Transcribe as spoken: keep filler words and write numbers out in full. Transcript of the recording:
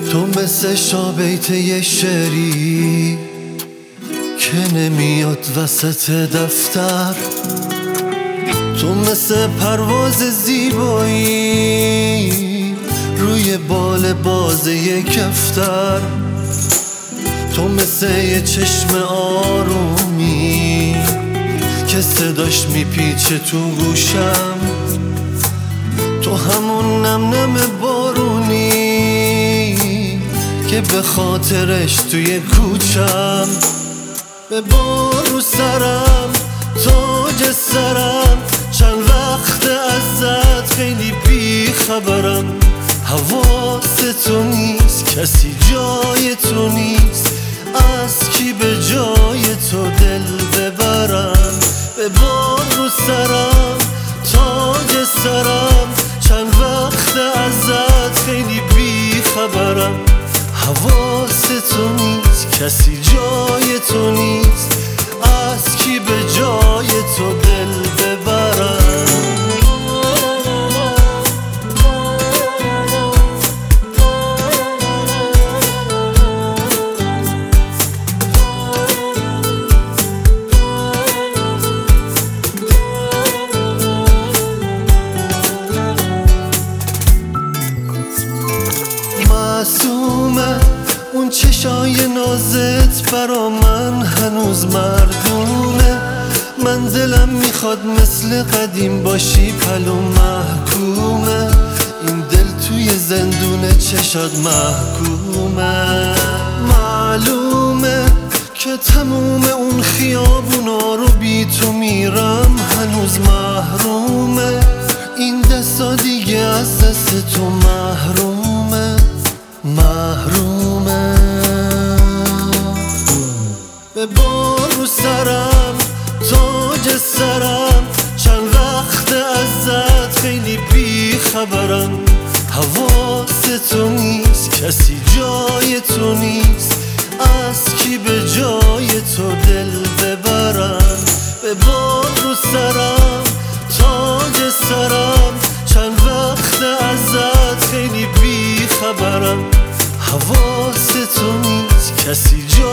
تو مثل شابیت یه شعری که نمیاد وسط دفتر، تو مثل پرواز زیبایی روی بال باز یک کفتر، تو مثل یه چشم آرومی که صداش میپیچه تو گوشم، تو همون نم نم بارونی که به خاطرش توی کوچم. به بار رو سرم تاج سرم، چند وقت ازت خیلی بی خبرم، حواست تو نیست، کسی جای تو نیست، از کی به جای تو دل ببرم. به بار رو سرم تاج سرم، چند وقت ازت خیلی بی خبرم، حواست تو نیست، کسی جای تو نیست، از کی به جای تو دل ببرم. معصومه اون چشای نازت برا من هنوز مردونه، من دلم میخواد مثل قدیم باشی پلو محکومه، این دل توی زندون چشات محکومه. معلومه که تموم اون خیابونا رو بی تو میرم هنوز محرومه، این دستا دیگه از دست تو محرومه محرومه. به بار رو سرم تاج سرم، چند وقت ازت خیلی بی خبرم، حواست تو نیست، کسی جای تو نیست، از کی به جای تو دل ببرم. به بار رو سرم تاج سرم، چند وقت ازت خیلی بی خبرم، حواست تو نیست، کسی جای